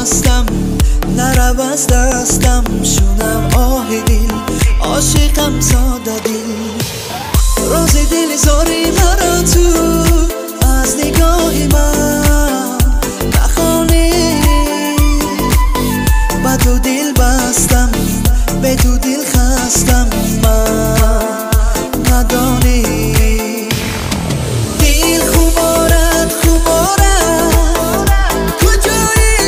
بستم نرو از دستم شونم آه دل عاشقم ساده دل راز دل زاری مرا تو از نگاه من نخوانی با تو دل بستم به تو دل خستم من ندانی دل خمارت کجایی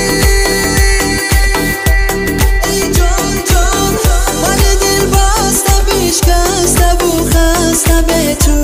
ای جان جان من دل بستم بشکسته و خسته به تو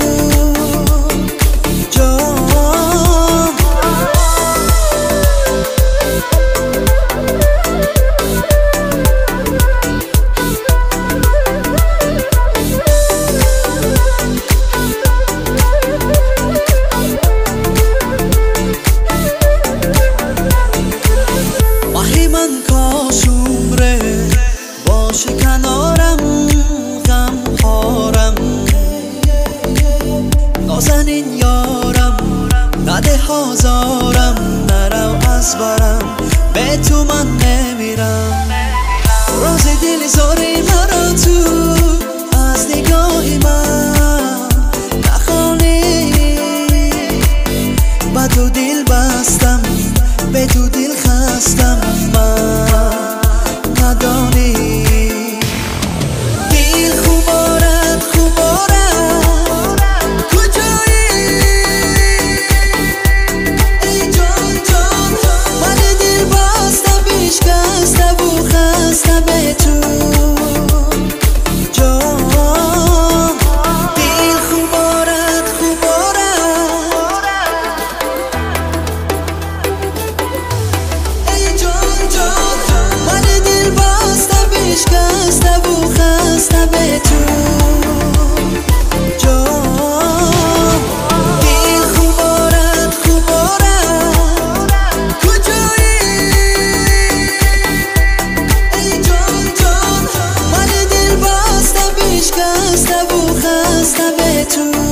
کاش عمره باشه کنارم غم خارم نازنین یارم نده هزارم نرو از برم به تو من نمیرم راز دل زاری مرا تو از نگاه من نخوانی با تو دل بستم به تو دل خستم من ندانی دل خمارت کجایی ای جان جان من دل بستم بشکسته و خسته به تو جان دل خمارت شکسته و خسته به تو جان دل خمارت کجایی ای جان جان من دل بسته بشکسته و خسته به تو